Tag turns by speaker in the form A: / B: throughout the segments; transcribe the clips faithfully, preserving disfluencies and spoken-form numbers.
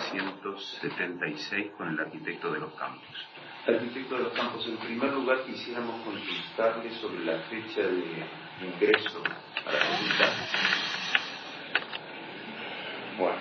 A: novecientos setenta y seis con el arquitecto de los Campos.
B: Arquitecto de los Campos, en primer lugar quisiéramos consultarle sobre la fecha de ingreso a la facultad.
C: Bueno,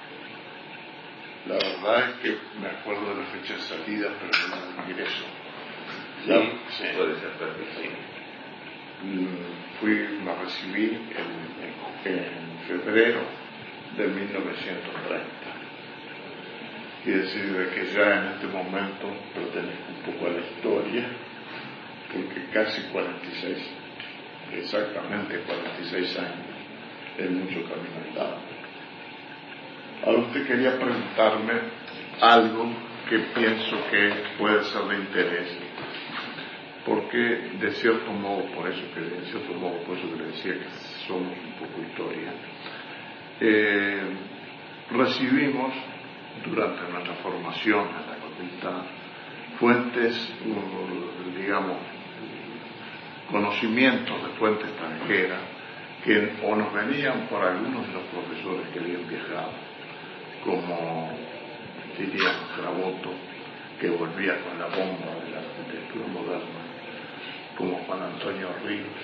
C: la verdad es que me acuerdo de la fecha de salida, pero no del ingreso.
B: Sí, sí, puede ser perfecto. Sí.
C: Fui, me recibí en, en, en febrero de mil novecientos treinta. Quiere decir de que ya en este momento pertenezco un poco a la historia, porque casi cuarenta y seis, exactamente cuarenta y seis años, es mucho camino andado. Ahora usted quería preguntarme algo que pienso que puede ser de interés, porque de cierto modo, por eso que de cierto modo, por eso que le decía que somos un poco historia, eh, recibimos durante nuestra formación en la facultad fuentes, digamos, conocimientos de fuente extranjera que o nos venían por algunos de los profesores que habían viajado, como diríamos Craboto, que volvía con la bomba de la arquitectura moderna, como Juan Antonio Ríos,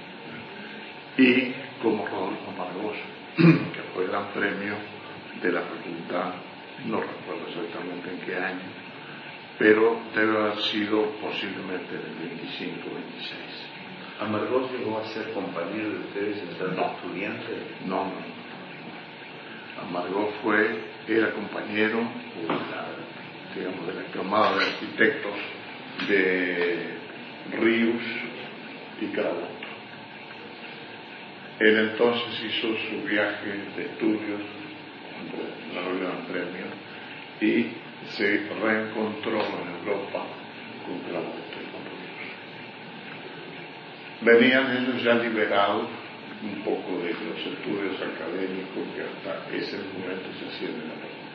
C: y como Rodolfo Margós, que fue gran premio de la facultad, no recuerdo exactamente en qué año, pero debe haber sido posiblemente en el veinticinco veintiséis.
B: ¿Amargós llegó a ser compañero de ustedes en ser
C: no,
B: estudiante?
C: No, no, no. Amargós fue, era compañero, la, digamos, de la camada de arquitectos de Ríos y Craboto. Él entonces hizo su viaje de estudios, no lo dieron premio, y se reencontró en Europa con Craboto y con Ríos. Venían ellos ya liberados un poco de los estudios académicos que hasta ese momento se hacían en la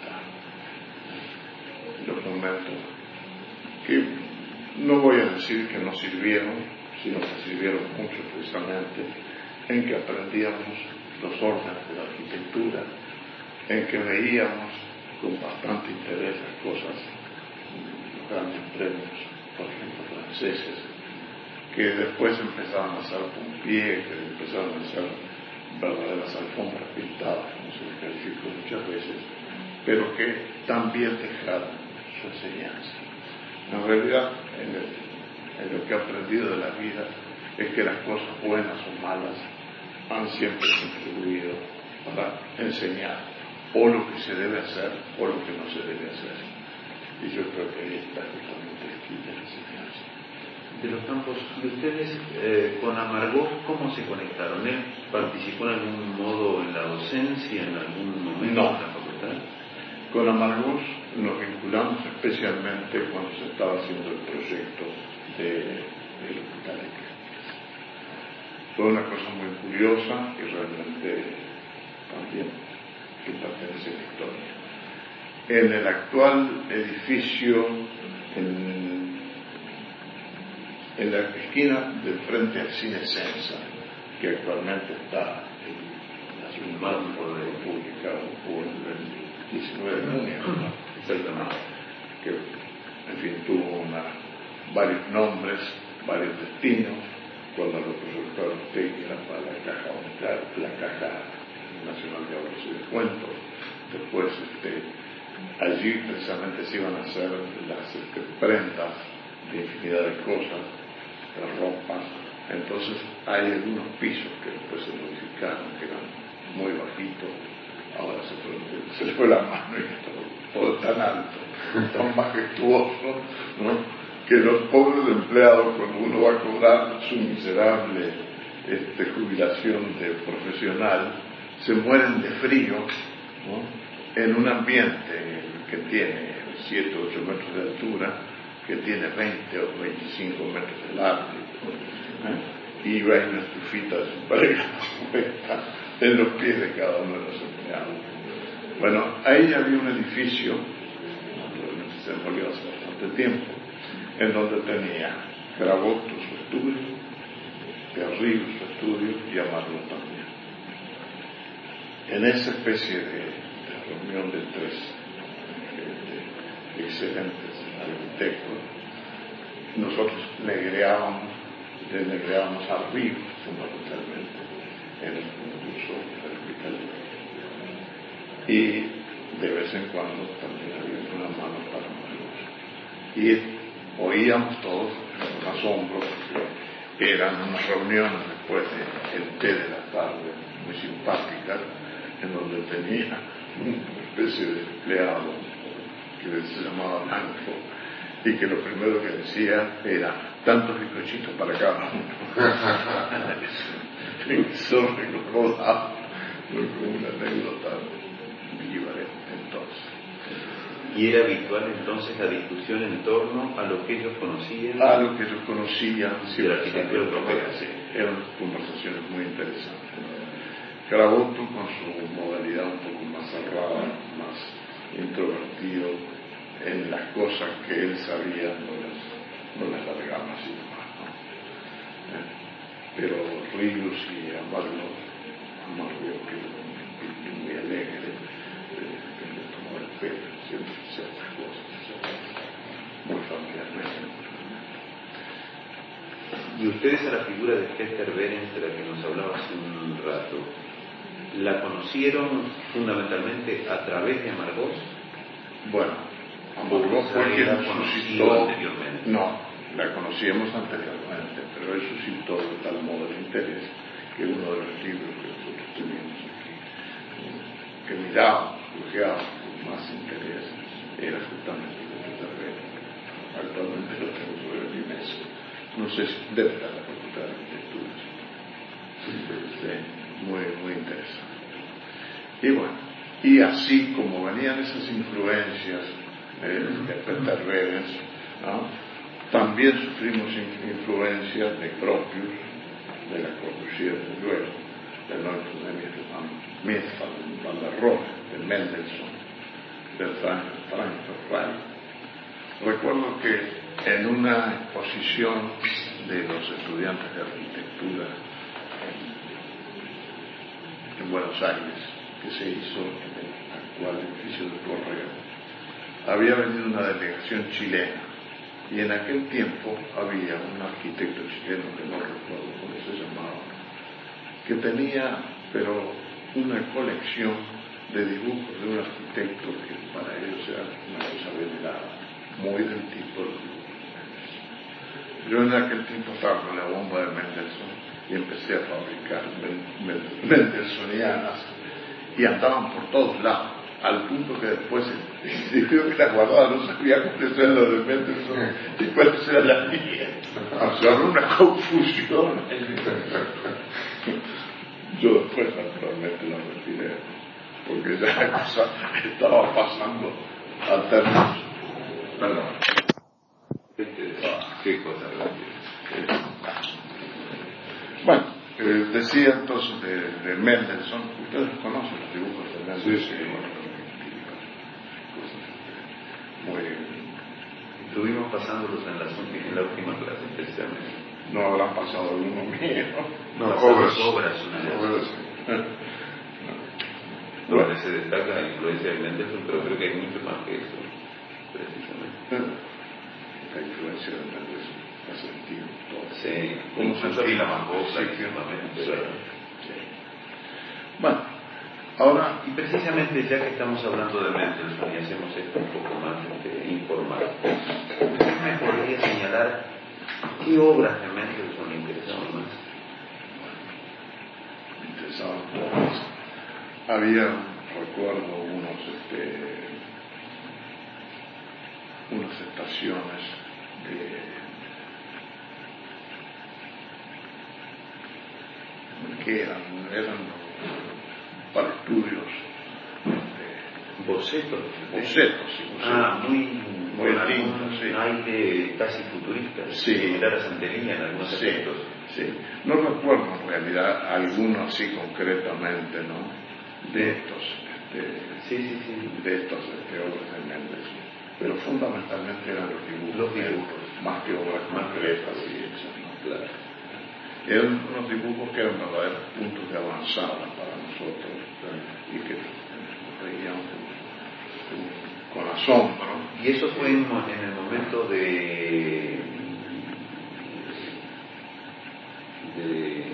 C: facultad. Los momentos que no voy a decir que nos sirvieron, sino que sirvieron mucho precisamente en que aprendíamos los órdenes de la arquitectura, en que veíamos con bastante interés las cosas, los grandes premios, por ejemplo, franceses, que después empezaron a hacer Pompier, que empezaron a hacer verdaderas alfombras pintadas, como se les calificó muchas veces, pero que también dejaron su enseñanza. En realidad, en, el, en lo que he aprendido de la vida es que las cosas buenas o malas han siempre contribuido para enseñar o lo que se debe hacer o lo que no se debe hacer. Y yo creo que ahí está justamente el kit de la enseñanza.
B: De los Campos, ¿y ustedes eh, con Amargós cómo se conectaron? ¿Él participó en algún modo en la docencia, en algún momento
C: no.
B: en la facultad?
C: Con Amargós nos vinculamos especialmente cuando se estaba haciendo el proyecto de, del Hospital de Clínicas. Fue una cosa muy curiosa y realmente también que pertenece a la historia. En el actual edificio, en, en la esquina de frente al Cine Sensa, que actualmente está en la Ciudad de la República o en el diecinueve de junio, exactamente, que en fin tuvo una, varios nombres, varios destinos. Cuando lo presentó usted era para la Caja Bancaria, la Caja Nacional de Ahorros y Descuentos. Después este, allí precisamente se iban a hacer las este, prendas de infinidad de cosas, de ropa. Entonces hay algunos pisos que después se modificaron, que eran muy bajitos. Ahora se, fue, se le fue la mano y todo, todo tan alto, tan majestuoso, ¿no? Que los pobres empleados, cuando uno va a cobrar su miserable este, jubilación de profesional, se mueren de frío, ¿no? En un ambiente que tiene siete o ocho metros de altura, que tiene veinte o veinticinco metros de largo, ¿eh? Y hay una estufita de superga puesta en los pies de cada uno de los empleados. Bueno, ahí había un edificio, naturalmente se demolió hace bastante tiempo, en donde tenía Craboto su estudio, Garrido su estudio y Amargós también. En esa especie de, de reunión de tres excelentes arquitectos. Nosotros negreábamos, le negreábamos arriba, fundamentalmente, en el concurso del hospital. Y de vez en cuando también había una mano para Margós. Y oíamos todos con asombro, porque eran unas reuniones después del té de la tarde, muy simpáticas, en donde tenía una especie de empleado que se llamaba Blanco, y que lo primero que decía era tantos bizcochitos para cada uno. Eso recordaba como una anécdota viva entonces.
B: ¿Y era habitual entonces la discusión en torno a lo que ellos conocían?
C: A lo que ellos conocían, sí,
B: de la arquitectura europea.
C: Sí, eran conversaciones muy interesantes. Caraboto, con su modalidad un poco más cerrada, más introvertido, en las cosas que él sabía no las, no las largaba así nomás, ¿no? Eh, pero Ríos y Amargo, Amargo que es muy alegre, eh, que le tomó el pelo, ciertas, ciertas cosas, ciertas, muy familiarmente.
B: Y ustedes a la figura de Hester Behrens, de la que nos hablaba hace un rato, ¿la conocieron fundamentalmente a través de Amargós?
C: Bueno, Amargós fue quien suscitó,
B: anteriormente.
C: no, la conocíamos anteriormente, pero él suscitó de tal modo el interés que uno de los libros que nosotros teníamos aquí, que mirábamos, buscábamos con más interés, era justamente el de Hester Behrens. Actualmente lo tengo sobre el UNESCO. No sé si debe estar la Facultad de Arquitectura. Sí, muy, muy interesante. Y bueno, y así como venían esas influencias eh, de Peter Behrens, ¿no? También sufrimos influencias de Gropius, de la Corbusier de Duero, de Neumann de Mies van der Rohe, de Mendelssohn, de Frankfurt Reich. Recuerdo que en una exposición de los estudiantes de arquitectura en, en Buenos Aires, que se hizo en el actual edificio del Correo, había venido una delegación chilena, y en aquel tiempo había un arquitecto chileno, que no recuerdo cómo se llamaba, que tenía, pero una colección de dibujos de un arquitecto que para ellos era una cosa venerada, muy del tipo de Mendelssohn. Yo en aquel tiempo estaba con la bomba de Mendelssohn y empecé a fabricar Mendelssohnianas, y andaban por todos lados, al punto que después decidió que la guardaba, no sabía cuáles eran las de Mendelssohn y cuáles eran las mías. O sea, una confusión. Yo después naturalmente la retiré, porque ya la cosa estaba pasando a términos. Perdón.
B: Qué cosa grande.
C: Bueno, eh, decía entonces de, de Mendelssohn. Ustedes conocen los dibujos de Mendelssohn.
B: Sí, sí.
C: Muy
B: Estuvimos pasándolos en, las últimas, en la última clase, precisamente.
C: No habrán pasado alguno mío.
B: No,
C: obras.
B: obras, una de
C: Obras.
B: No. Donde se destaca la influencia de Mendelssohn, pero creo que hay mucho más que eso, precisamente.
C: La influencia de Mendelssohn la sentimos todos.
B: Sí,
C: como
B: sentimos la Margaux,
C: sí,
B: clarísimamente.
C: sí, sí. Bueno, ahora,
B: y precisamente ya que estamos hablando de Mendelssohn y hacemos esto un poco más este, informal, ¿usted me podría señalar qué obras de Mendelssohn le interesaban más?
C: Me interesaban todas. Había, recuerdo, unos, este, unas estaciones de que eran, eran para estudios, este,
B: bocetos,
C: bocetos, sí, bocetos.
B: Ah, muy,
C: muy lindos, sí.
B: Aire casi futurista,
C: sí.
B: Similar a Santería en algunos
C: sí,
B: aspectos.
C: Sí, no recuerdo en realidad alguno así concretamente, ¿no? De estos, este,
B: sí, sí, sí.
C: de estos este, obras de Mendelssohn, pero fundamentalmente eran los dibujos,
B: los dibujos,
C: más que obras concretas y hechas, ¿no?
B: Claro.
C: Eran unos dibujos que eran verdaderos puntos de avanzada para nosotros, ¿sí? Y que nos veíamos con, con asombro,
B: Y eso fue en, en el momento de, de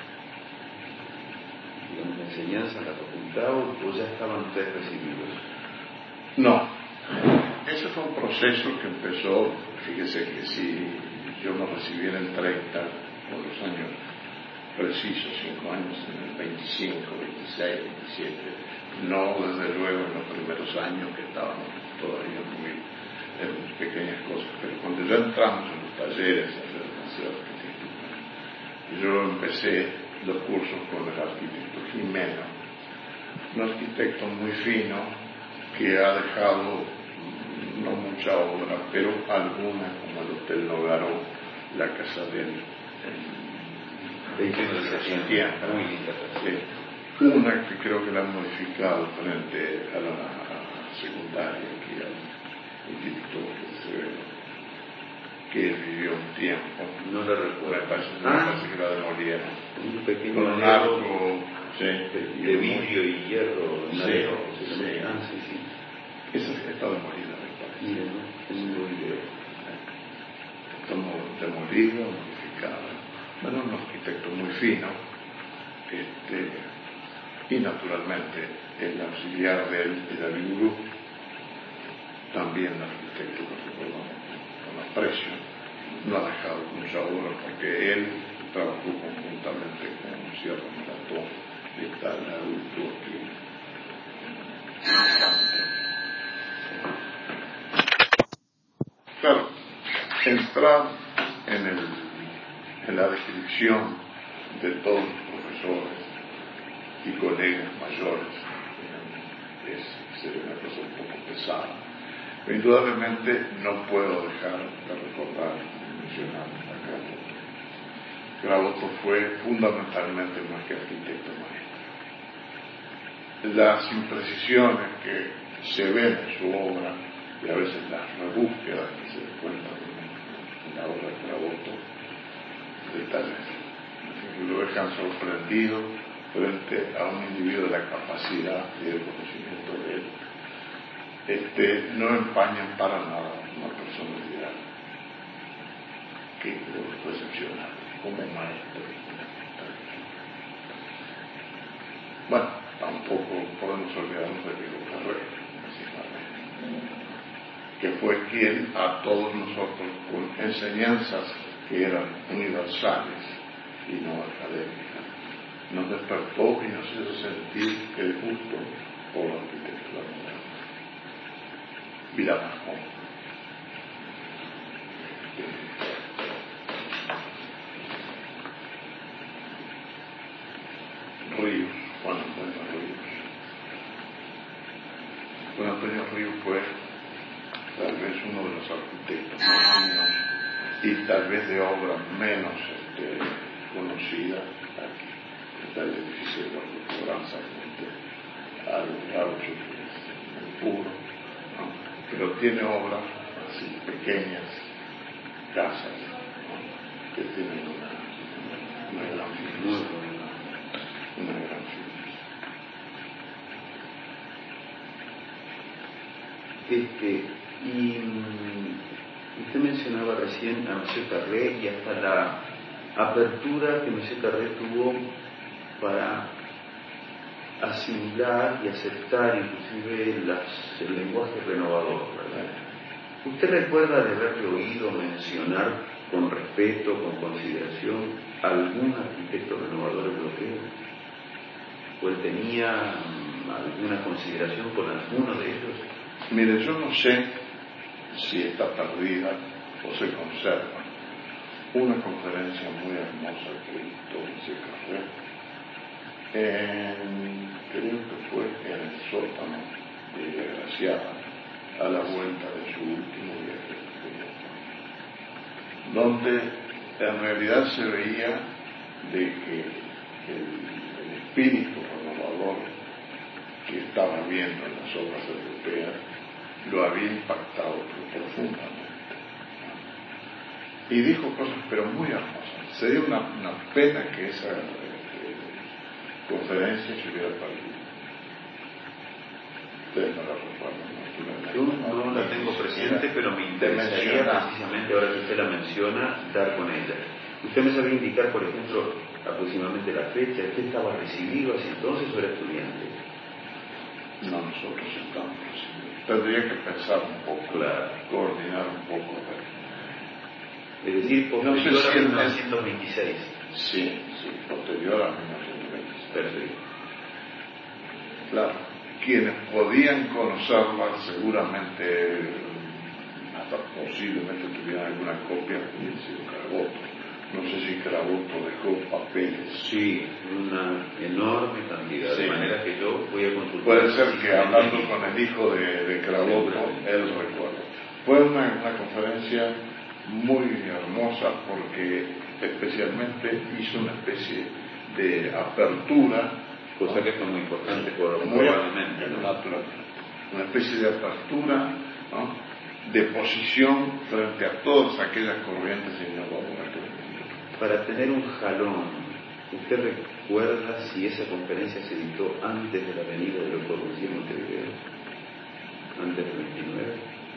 B: digamos, de enseñanza en la facultad, o, o ya estaban ustedes recibidos.
C: No, ese fue un proceso que empezó, fíjese que si yo me recibí en el treinta, por los años precisos, cinco años, en el veinticinco, veintiséis, veintisiete, no desde luego en los primeros años que estábamos todavía muy en pequeñas cosas, pero cuando ya entramos en los talleres a hacer demasiado arquitectura, yo empecé los cursos con el arquitecto Jimeno, un arquitecto muy fino que ha dejado no mucha obra, pero alguna, como el Hotel Nogaró, la casa de él,
B: veintiuno de septiembre, muy linda.
C: Sí. Una que creo que la han modificado frente a la a secundaria, aquí al Instituto que vivió un tiempo.
B: No la recuerdo.
C: Me parece,
B: ah,
C: me parece que la demolieron.
B: Un pequeño
C: con un arco, sí,
B: de vidrio y hierro.
C: Sí,
B: madero,
C: sí,
B: sí,
C: sí.
B: Ah, sí, sí.
C: Esa está demolida, me parece.
B: Mira, ¿no? Es muy bien.
C: Está demolida, modificada. Bueno, un arquitecto muy fino, este, y naturalmente el auxiliar de él, de David Group, también un arquitecto que recuerdo con aprecio, no ha dejado mucha obra porque él trabajó conjuntamente con Sierra Maratón y tal adulto aquí. Claro, entrar en, el, en la descripción de todos los profesores y colegas mayores es, sería una cosa un poco pesada. Pero indudablemente no puedo dejar de recordar y mencionar a Graboto. Graboto fue fundamentalmente más que arquitecto maestro. Las imprecisiones que se ven en su obra y a veces las rebúsquedas que se encuentran en la obra de Graboto, detalles que lo dejan sorprendido frente a un individuo de la capacidad y del conocimiento de él. Este, no empañan para nada una personalidad que lo fue excepcional como maestro. Bueno, tampoco podemos olvidarnos de Diego Carrera, que fue quien a todos nosotros, con enseñanzas que eran universales y no académicas, nos despertó y nos hizo sentir el gusto por la arquitectura moderna. Villamajón. Ríos, Juan Antonio Ríos. Juan Antonio Ríos fue tal vez uno de los arquitectos más finos y tal vez de obra menos este, conocida aquí. Está el edificio de la Cobranza frente al gaucho, que es muy puro, ¿no? Pero tiene obras así pequeñas, casas, ¿no? Que tienen una, una gran fineza, una, una gran fineza.
B: Este, y usted mencionaba recién a Monsieur Carré y hasta la apertura que Monsieur Carré tuvo para asimilar y aceptar inclusive las, el lenguaje renovador, ¿verdad? ¿Usted recuerda de haberle oído mencionar con respeto, con consideración, a algún arquitecto renovador europeo? ¿O él tenía alguna consideración por alguno de ellos?
C: Mire, yo no sé si está perdida o se conserva una conferencia muy hermosa que dictó Monsieur Carré, en, creo que fue en el sótano de Graciada, a la vuelta de su último viaje de Europa, donde en realidad se veía de que el, el espíritu renovador que estaba viendo en las obras europeas lo había impactado profundamente. Y dijo cosas pero muy hermosas. Sería una, una pena que esa eh, conferencia se hubiera perdido. Ustedes no la recuerdan,
B: Yo no la tengo presente. reciente, pero me interesaría precisamente, ahora que usted la menciona, dar con ella. ¿Usted me sabría indicar, por ejemplo, aproximadamente la fecha? ¿Usted estaba recibido hace entonces o era estudiante?
C: No, nosotros estamos recibidos. Tendría que pensar un poco,
B: claro,
C: coordinar un poco.
B: Es decir, posterior
C: no sé si
B: a mil novecientos veintiséis.
C: Sí, sí, posterior a mil novecientos veintiséis.
B: Perfecto.
C: Claro, quienes podían conocerla seguramente, hasta posiblemente tuvieran alguna copia, hubiera sido Caraboto. No sé si Caraboto dejó papeles.
B: Sí, una enorme cantidad, sí. De manera que yo voy a consultar.
C: Puede ser que hablando con el hijo de, de Caraboto, él recuerda. Fue una, una conferencia muy hermosa porque especialmente hizo una especie de apertura,
B: cosa ¿no? que fue muy importante por,
C: muy
B: probablemente, ¿no?
C: Natural, una especie de apertura, ¿no? De posición frente a todas aquellas corrientes innovadoras que venían.
B: Para tener un jalón, ¿usted recuerda si esa conferencia se dictó antes de la venida de Le Corbusier en Montevideo? ¿Antes del veintinueve?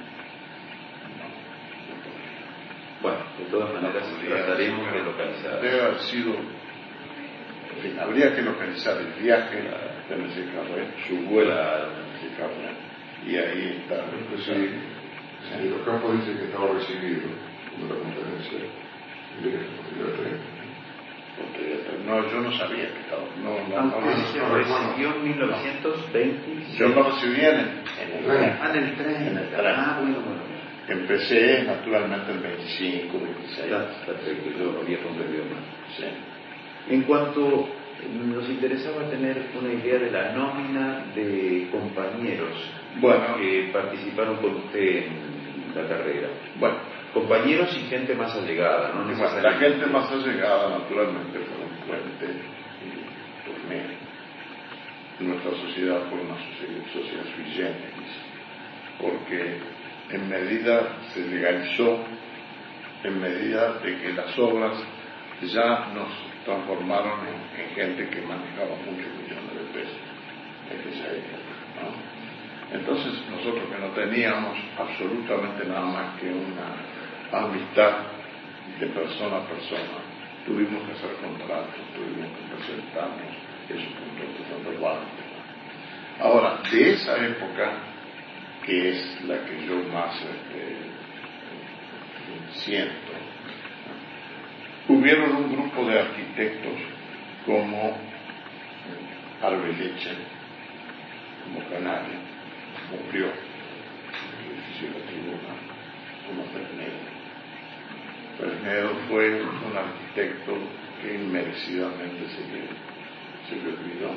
B: Bueno, de todas maneras trataremos de localizar.
C: Debe haber sido, en fin, habría que localizar el viaje de M C Carré, su vuelo a M C Carré, y ahí está.
D: Pues sí, sí, los campos dicen que estaba recibido en la conferencia de
C: Montevideo. No, yo no sabía que estaba. No, no,
B: no,
C: no,
B: se no, recibió en mil novecientos veinte.
C: Yo me recibí en el, en el tren.
B: Ah, en el tren.
C: En el tren.
B: Ah, bueno, bueno.
C: Empecé naturalmente el veinticinco, veintiséis.
B: Perfecto, yo había comprendido mal.
C: Sí.
B: En cuanto nos interesaba tener una idea de la nómina de compañeros
C: bueno,
B: que participaron con usted en la carrera.
C: Bueno,
B: compañeros y gente más allegada, ¿no?
C: Bueno, la gente más allegada naturalmente fueron Puente y Tourné. Nuestra sociedad fue una sociedad sui generis, porque en medida se legalizó, en medida de que las obras ya nos transformaron en, en gente que manejaba muchos millones de pesos en aquella época, ¿no? Entonces nosotros que no teníamos absolutamente nada más que una amistad de persona a persona, tuvimos que hacer contratos, tuvimos que presentarnos esos contratos de banco. Ahora, de esa época, que es la que yo más este, siento, hubieron un grupo de arquitectos como Arbeleche, como Canario, murió en el edificio de la Tribuna, como Fresnedo. Fresnedo fue un arquitecto que inmerecidamente se le, se le olvidó.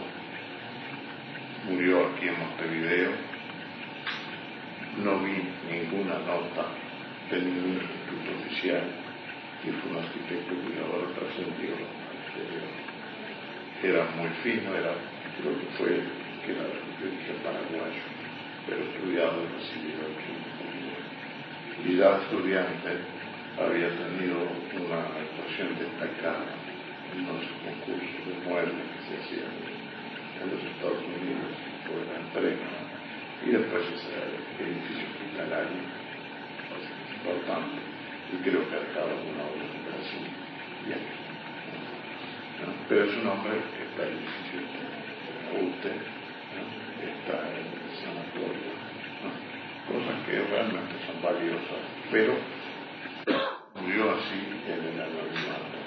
C: Murió aquí en Montevideo. No vi ninguna nota de ningún instituto oficial, y fue un arquitecto que ahora trascendió al exterior. Era muy fino, era, creo que fue, que era de origen paraguayo, pero estudiado y recibido aquí en Montevideo. Y ya estudiante había tenido una actuación destacada en los concursos de muebles que se hacían en los Estados Unidos, por el premio, y después ese edificio hospitalario importante, y creo que ha dejado alguna obra en Brasil y aquí, ¿no? Pero es un hombre que está en el edificio de UTE, ¿no? Está en el sanatorio, ¿no? Cosas que realmente son valiosas, pero murió así en el anonimato.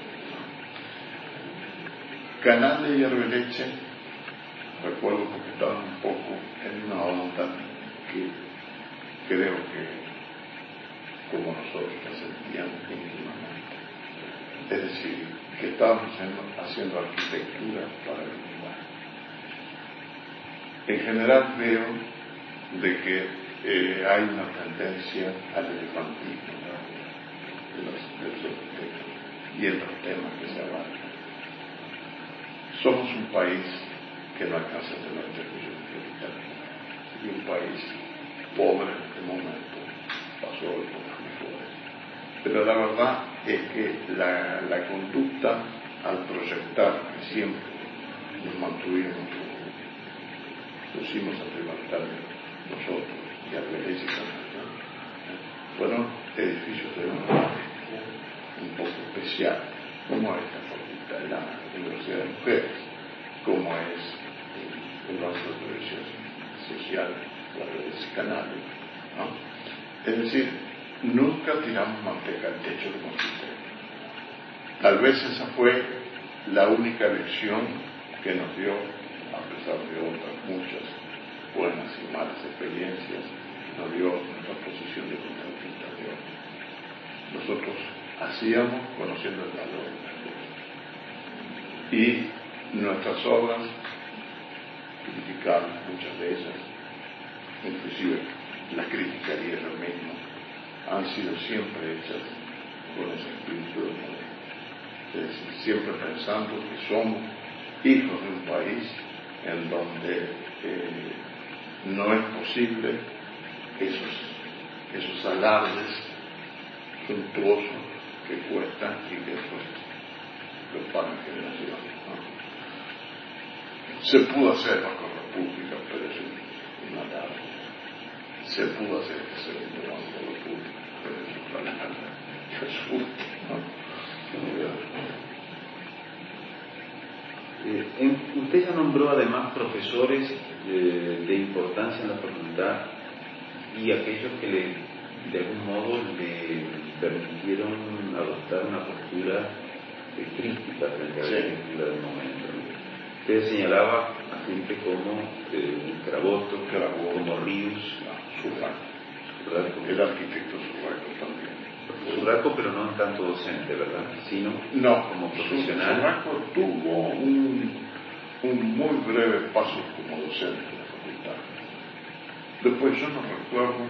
C: Canale y Arbeleche, recuerdo porque estaban un poco en una onda que creo que, como nosotros, la sentían íntimamente. Es decir, que estábamos haciendo, haciendo arquitectura para el lenguaje. En general veo de que eh, hay una tendencia al elefantismo, ¿no? de, los, de los arquitectos y en los temas que se abarcan. Somos un país que no alcanza a tener tres millones de habitantes, y un país pobre en este momento, pasó épocas mejores. Pero la verdad es que la, la conducta al proyectar, que siempre nos mantuvimos, pusimos a primer término nosotros y Arbeleche también, fueron edificios de un un poco especial, como esta facultad de la Universidad de Mujeres, como es el, el Banco de Previsión Social, la red de psicanálisis, ¿no? Es decir, nunca tiramos manteca al techo como sistema. Tal vez esa fue la única lección que nos dio, a pesar de otras muchas buenas y malas experiencias, nos dio nuestra posición de contratistas de hoy. Nosotros hacíamos conociendo el valor de las cosas. Y nuestras obras, criticables muchas de ellas, inclusive las criticaría yo mismo, han sido siempre hechas con ese espíritu de modelo. Es decir, siempre pensando que somos hijos de un país en donde eh, no es posible esos, esos alardes suntuosos que cuestan y que después los pagan generaciones, ¿no? Se pudo hacer bajo república, pero es un alarde. Se pudo hacer que se vendió bajo república, pero es un alarde. Es justo, ¿no?
B: Eh, en, usted ya nombró además profesores eh, de importancia en la facultad y aquellos que le, de algún modo le permitieron adoptar una postura eh, crítica frente a la arquitectura del momento. Usted señalaba a gente como eh, Caraboto,
C: Caraboto,
B: como Ríos,
C: Surraco, el arquitecto Surraco también.
B: Surraco, pero no tanto docente, ¿verdad? Sino
C: no,
B: como profesional.
C: Surraco tuvo un, un muy breve paso como docente en la facultad. Después yo no recuerdo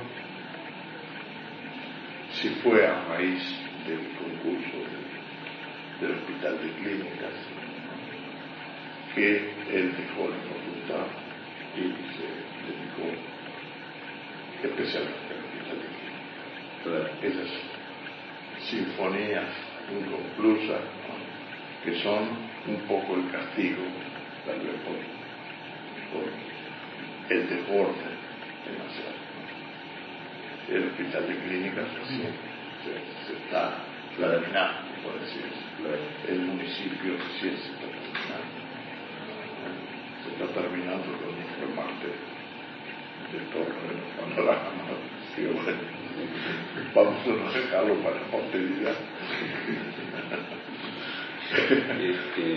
C: si fue a raíz del concurso de, del Hospital de Clínicas que él dejó la facultad y se dedicó especialmente al Hospital de Clínicas. Esas sinfonías inconclusas, ¿no? Que son un poco el castigo, tal vez por, por el desborde demasiado, ¿no? El Hospital de Clínicas así, se, se está terminando, por decirlo. El municipio recién se está terminando. Se está terminando con un remate de torre de panorama. Sí, bueno, vamos a dejarlo para la posteridad.
B: Este,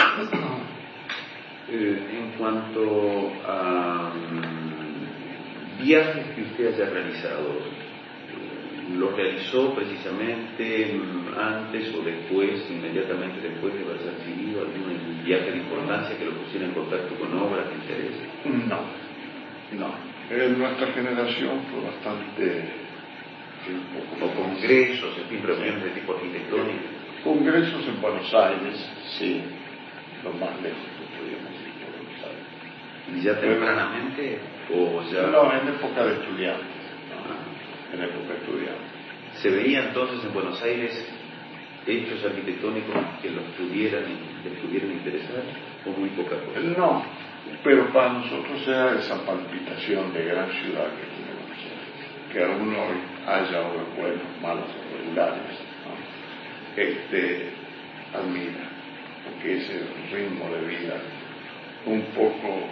B: eh, en cuanto a um, viajes que usted haya realizado, ¿lo realizó precisamente antes o después, inmediatamente después de haberse recibido algún viaje de importancia que lo pusiera en contacto con obras de interés?
C: No, no. En nuestra generación fue bastante...
B: O congresos, en fin, reuniones de tipo arquitectónico.
C: Congresos en Buenos Aires, sí, lo más lejos que podíamos ir por Buenos Aires.
B: ¿Y ya tempranamente o ya...?
C: No, en época de estudiantes, ¿no? Ah. En época de estudiantes.
B: ¿Se veía entonces en Buenos Aires hechos arquitectónicos que los pudieran, les pudieran interesar o muy poca cosa?
C: No, pero para nosotros era esa palpitación de gran ciudad que tiene Buenos Aires, que aún hoy haya obras buenas, malas o regulares, ¿no? Este, admira, porque ese ritmo de vida un poco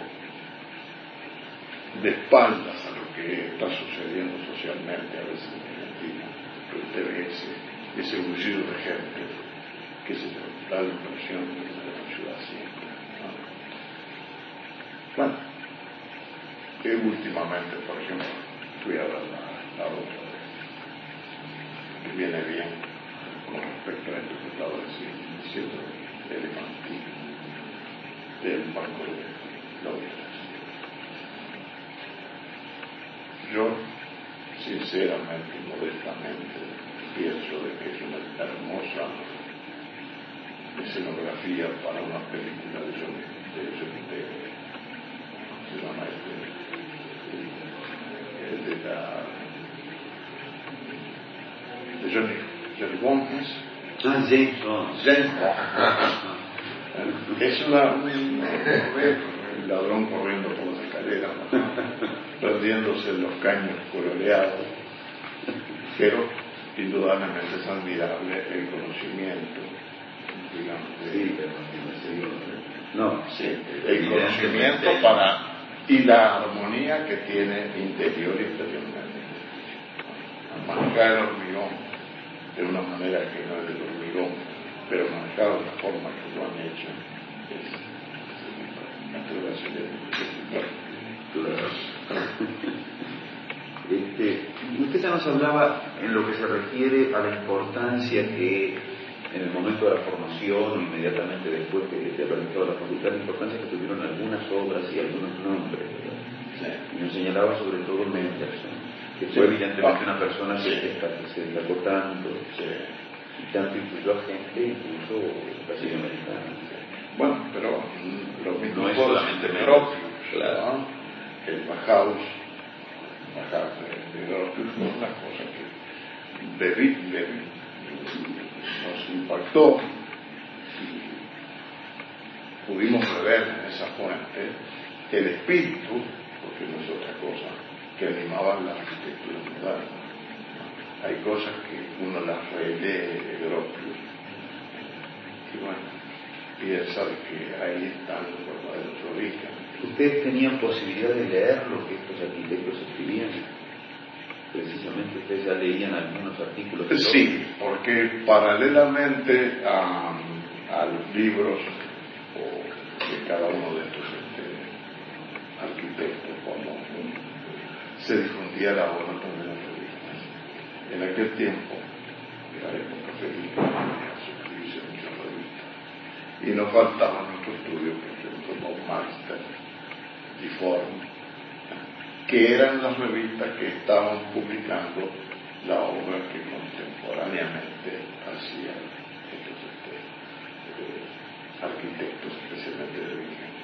C: de espaldas a lo que está sucediendo socialmente a veces en Argentina, pero usted ve ese, ese bullido de gente que se da la impresión de una gran ciudad siempre, ¿no? Bueno, que últimamente, por ejemplo, fui a ver la, la otra, que viene bien con respecto a esto que estaba diciendo, de Elefantina, del Banco de Londres. Yo, sinceramente y modestamente, pienso de que es una hermosa escenografía para una película de John, de John, de, se llama este, el de la, de Johnny, Johnny Bond, ¿es?
B: Ah, James Bond.
C: James Bond. Es una, un, un ladrón corriendo por las escaleras, ¿no? Perdiéndose en los caños coloreados. pero indudablemente es admirable el conocimiento, digamos, de,
B: Sí, pero no, no,
C: sí, el conocimiento para y la armonía que tiene interior y exteriormente. Manejar el hormigón de una manera que no es del hormigón, pero manejado de la forma que lo han hecho es, es natural brasileño.
B: Este, usted ya nos hablaba en lo que se refiere a la importancia que en el momento de la formación o inmediatamente después de, de haber entrado a la facultad, la importancia que tuvieron algunas obras y algunos nombres, ¿verdad? Sí. Y nos señalaba sobre todo Mendelssohn, que fue sí. evidentemente ah. una persona que, sí. que se destacó tanto, sí. y tanto influyó a gente, incluso latinoamericana. Sí.
C: Bueno, pero lo mismo
B: no es solamente
C: propio,
B: claro.
C: ¿no? El Bauhaus, Bauhaus de Gropius fue una cosa que de, de, nos impactó y pudimos beber en esa fuente el espíritu, porque no es otra cosa, que animaba la arquitectura moderna. Hay cosas que uno las relee de Gropius y bueno, piensa de que ahí están los verdaderos orígenes.
B: ¿Ustedes tenían posibilidad de leer lo que estos arquitectos escribían? Precisamente ustedes ya leían algunos artículos. De
C: sí, porque paralelamente a, a los libros o de cada uno de estos este, arquitectos, cuando se difundía la obra también en las revistas. En aquel tiempo, en la época feliz, suscribirse a muchas revistas. Y nos faltaba nuestro estudio, por ejemplo, los Meister y Forum, que eran las revistas que estaban publicando la obra que contemporáneamente hacían estos este, eh, arquitectos, especialmente de origen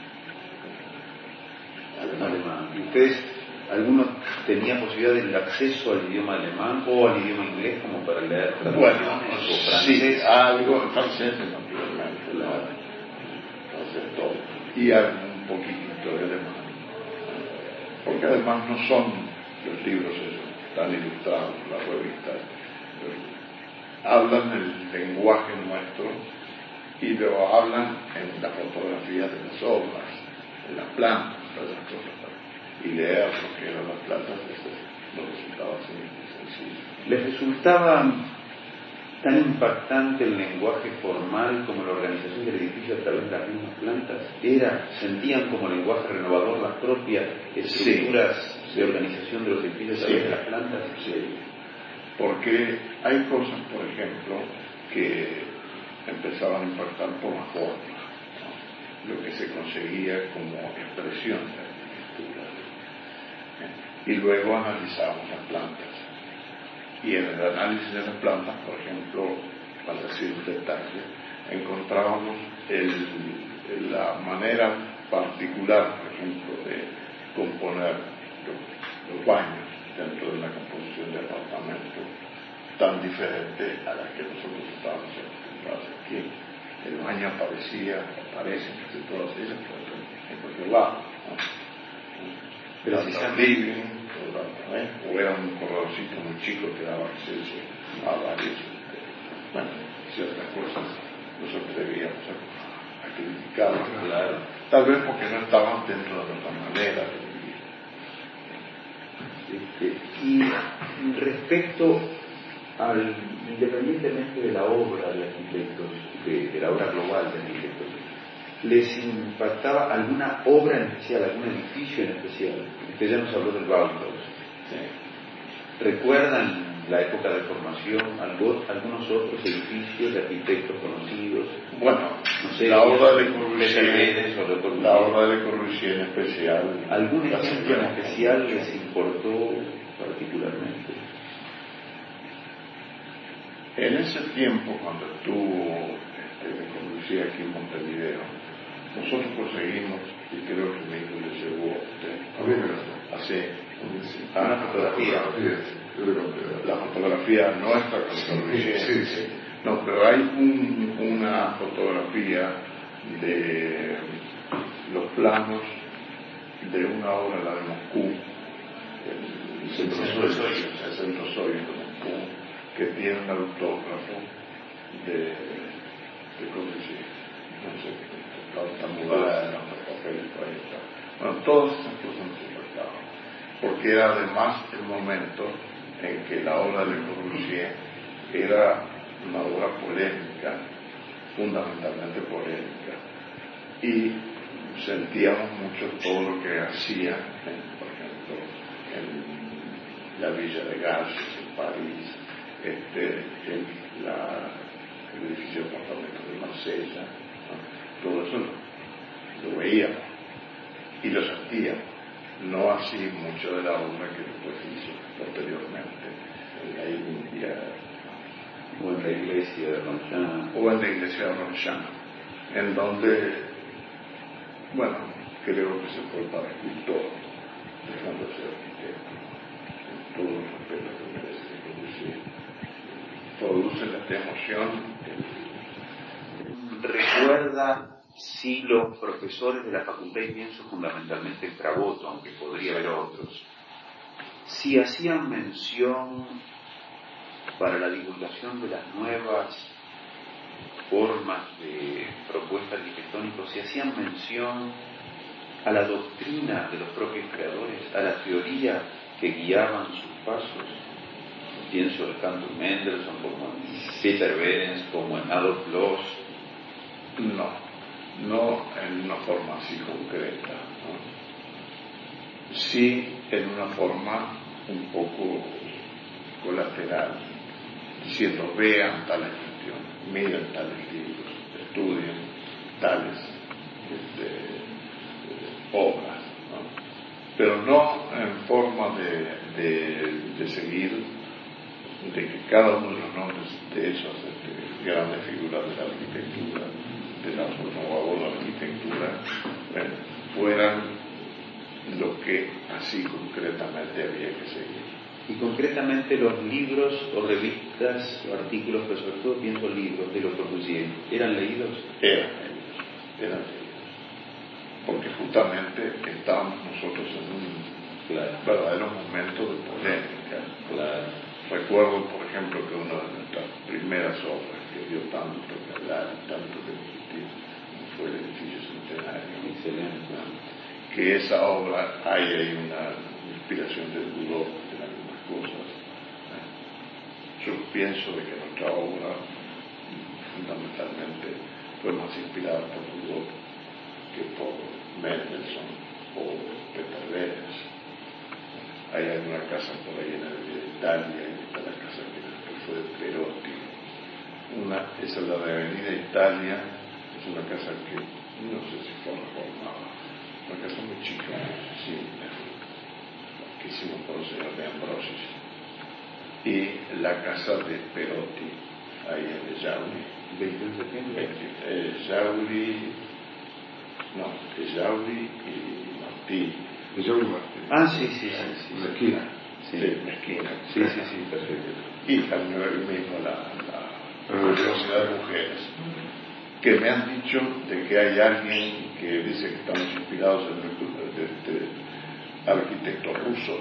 B: alemán. ¿Y ustedes, algunos tenían posibilidad del acceso al idioma alemán o al idioma inglés como para leer traducciones
C: bueno,
B: o francés?
C: Sí, algo, en francés naturalmente, ¿no? Entonces todo, y un poquitito de alemán. Porque además no son los libros esos tan ilustrados, las revistas, hablan el lenguaje nuestro y lo hablan en las fotografías de las obras, en las plantas, todas esas cosas, y leer lo que eran las plantas no resultaba así sencillo.
B: ¿Les resultaba tan impactante el lenguaje formal como la organización del edificio a través de las mismas plantas? ¿Era, sentían como lenguaje renovador las propias estructuras sí. de organización de los edificios a través sí. de las plantas?
C: Sí, porque hay cosas, por ejemplo, que empezaban a impactar por la forma, ¿no? Lo que se conseguía como expresión de la arquitectura. Y luego analizábamos las plantas. Y en el análisis de las plantas, por ejemplo, para decir un detalle, encontrábamos el, la manera particular, por ejemplo, de componer los, los baños dentro de una composición de apartamento tan diferente a la que nosotros estábamos acostumbrados aquí. El baño aparecía, aparece en todas ellas, en cualquier lado, ¿no? Pero si se living, ¿eh? O era un corredorcito muy chico que daba acceso a varios, bueno, ciertas cosas nosotros debíamos a, a criticar,
B: claro.
C: Tal vez porque no estaban dentro de nuestra manera de vivir.
B: Este, y respecto al, independientemente de la obra de arquitectos, de, de la obra global de arquitectos, ¿les impactaba alguna obra en especial, algún edificio en especial? Usted ya nos habló del Bauhaus.
C: Sí.
B: ¿Recuerdan la época de formación algunos otros edificios de arquitectos conocidos?
C: Bueno,
B: no sé,
C: la obra de Corbusier,
B: de
C: la obra de Corbusier en especial.
B: ¿Algún ejemplo en especial les importó particularmente?
C: En ese tiempo, cuando estuvo este, Corbusier aquí en Montevideo, nosotros conseguimos, y creo que me lo llevó a hacer
B: una fotografía.
C: La fotografía nuestra con Corbusier.
D: Sí, sí.
C: No, pero hay un, una fotografía de los planos de una obra, la de Moscú, el centro Soviético de Moscú, que tiene un autógrafo de, de Corbusier, no sé, tartamudar, no sé, papeles por ahí está. Bueno, todas esas cosas nos impactaban, porque era además el momento en que la obra de Le Corbusier era una obra polémica, fundamentalmente polémica, y sentíamos mucho todo lo que hacía, eh, por ejemplo, en la Villa de Garches, en París, este, en la, el edificio de apartamentos de Marsella, ¿no? Todo eso lo, lo veíamos y lo sentíamos, no así mucho de la obra que después hizo posteriormente en la India,
B: o en la iglesia de Ronchamp,
C: o en la iglesia de Ronchamp, en donde, bueno, creo que se fue para escultor, dejando de ser arquitecto, en todo el respeto que merece que produce, produce esta emoción.
A: ¿Recuerda si los profesores de la facultad, y pienso fundamentalmente en Craboto, aunque podría haber otros, si hacían mención para la divulgación de las nuevas formas de propuesta arquitectónica, si hacían mención a la doctrina de los propios creadores, a la teoría que guiaban sus pasos? Pienso en Cantor Mendelssohn, como en Peter Behrens, como en Adolf Loos.
C: No, no en una forma así concreta, ¿no? Sí en una forma un poco colateral, diciendo vean tales cuestiones, miren tales libros, estudien tales este, obras, ¿no? Pero no en forma de, de, de seguir, de que cada uno de los nombres de esas este, grandes figuras de la arquitectura, de la renovadora arquitectura, eh, fueran lo que así concretamente había que seguir.
A: Y concretamente los libros o revistas o artículos, pero sobre todo pienso libros de Le Corbusier, ¿eran leídos?
C: Eran leídos, eran leídos. Porque justamente estábamos nosotros en un claro. verdadero momento de polémica.
A: Claro.
C: Recuerdo, por ejemplo, que una de nuestras primeras obras que dio tanto que hablar, tanto que discutir, fue el edificio centenario.
A: Excelente.
C: Que esa obra hay ahí una inspiración de Dudok en algunas cosas. Yo pienso de que nuestra obra fundamentalmente fue más inspirada por Dudok que por Mendelssohn o Peter Behrens. Hay alguna casa por ahí en el Italia, y está la casa que después fue de Perotti. Una, esa es la de Avenida Italia, es una casa que no sé si fue reformada, una casa muy chica, simple, que hicimos por el señor de Ambrosis. Y la casa de Perotti, ahí en el Jauri.
A: ¿veintiuno de septiembre?
C: El Jauri, no, el Jauri y Martí.
D: El Jauri Martí.
A: Ah, sí, sí, sí. sí.
D: La esquina.
C: Sí, la esquina.
A: Sí, sí, sí, perfecto.
C: Y también ahí mismo la, la, la Sociedad de Mujeres, que me han dicho de que hay alguien que dice que estamos inspirados en el este, arquitecto ruso.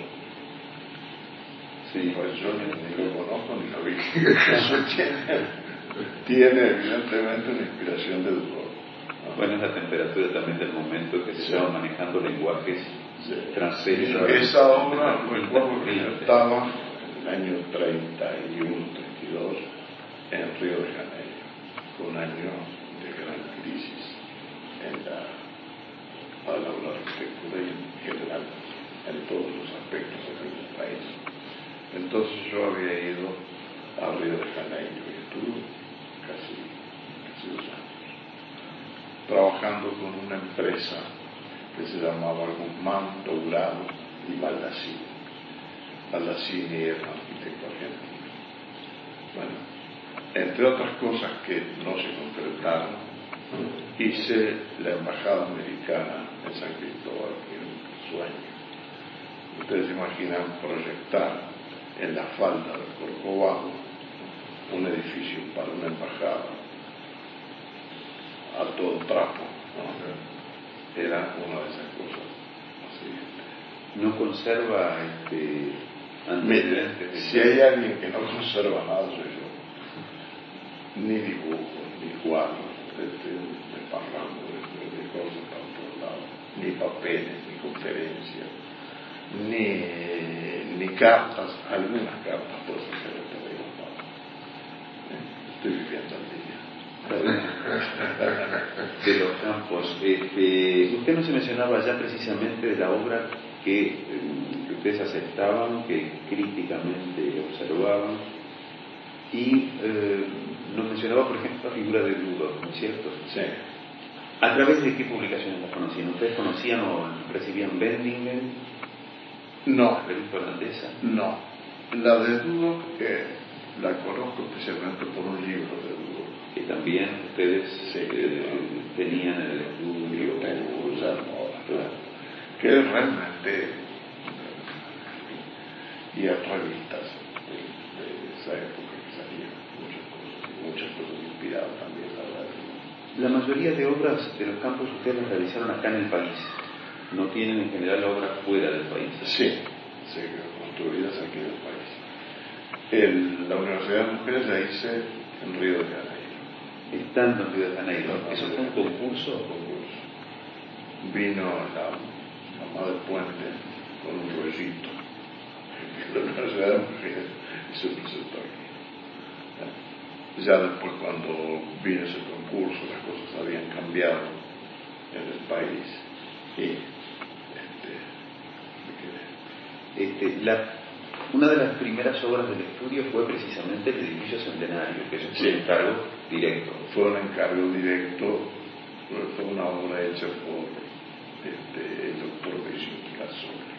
C: Sí, pues yo ni, ni lo conozco ni lo vi. Eso tiene, tiene evidentemente una inspiración de Dudok. ¿No?
A: Bueno, es la temperatura también del momento que se
C: sí.
A: estaban manejando lenguajes
C: sí.
A: transferidos.
C: Esa obra, recuerdo que yo estaba en el año treinta y uno, treinta y dos, en Río de Janeiro, fue un año de gran crisis en la, para la arquitectura y en general en todos los aspectos en el país. Entonces yo había ido a Río de Janeiro y estuve casi, casi dos años trabajando con una empresa que se llamaba Guzmán, Dourado y Baldassini. Baldassini era un arquitecto argentino. Bueno, entre otras cosas que no se concretaron, hice la embajada americana en San Cristóbal, que era un sueño. Ustedes se imaginan proyectar en la falda del Corcovado un edificio para una embajada a todo trapo, ¿no? Era una de esas cosas así.
A: ¿No conserva este,
C: Mire, si hay alguien que no conserva nada, soy yo. Ni dibujos, ni cuadros, de, de, de parrando, de, de cosas para otro lado, ni papeles, ni conferencias, ni, ni cartas, algunas cartas por eso que te digo, no. Estoy viviendo al día.
A: De los campos. Este, usted nos mencionaba ya precisamente de la obra que, eh, que ustedes aceptaban, que críticamente observaban, y eh, nos mencionaba, por ejemplo, la figura de Dudo, ¿no es cierto?
C: Sí.
A: ¿A través de qué publicaciones la conocían? ¿Ustedes conocían o recibían Bendingen?
C: No.
A: ¿La revista holandesa?
C: No. La de Dudo, que la conozco especialmente por un libro de Dudo.
A: Que también ustedes
C: sí,
A: eh, no. tenían en el estudio.
C: Tengo esa moda, claro. Que realmente, y en revistas de, de esa época que salían muchas cosas, y muchas cosas inspiradas también, la verdad.
A: La mayoría de obras de los campos ustedes las realizaron acá en el país. No tienen en general obras fuera del país.
C: Sí, sí, construidas aquí en el país. El, la Universidad de Mujeres la hice en Río de Janeiro.
A: Estando en Río de Janeiro. No, ¿eso fue un concurso?
C: concurso. Vino la mamá del Puente con un rollito. La Universidad de Mujeres y se presentó aquí. Ya después, cuando vino ese concurso, las cosas habían cambiado en el país y este,
A: este, la, una de las primeras obras del estudio fue precisamente el edificio centenario, que eso fue sí. un encargo directo.
C: Fue un encargo directo, fue una obra hecha por este, el doctor Virginie Cassoli.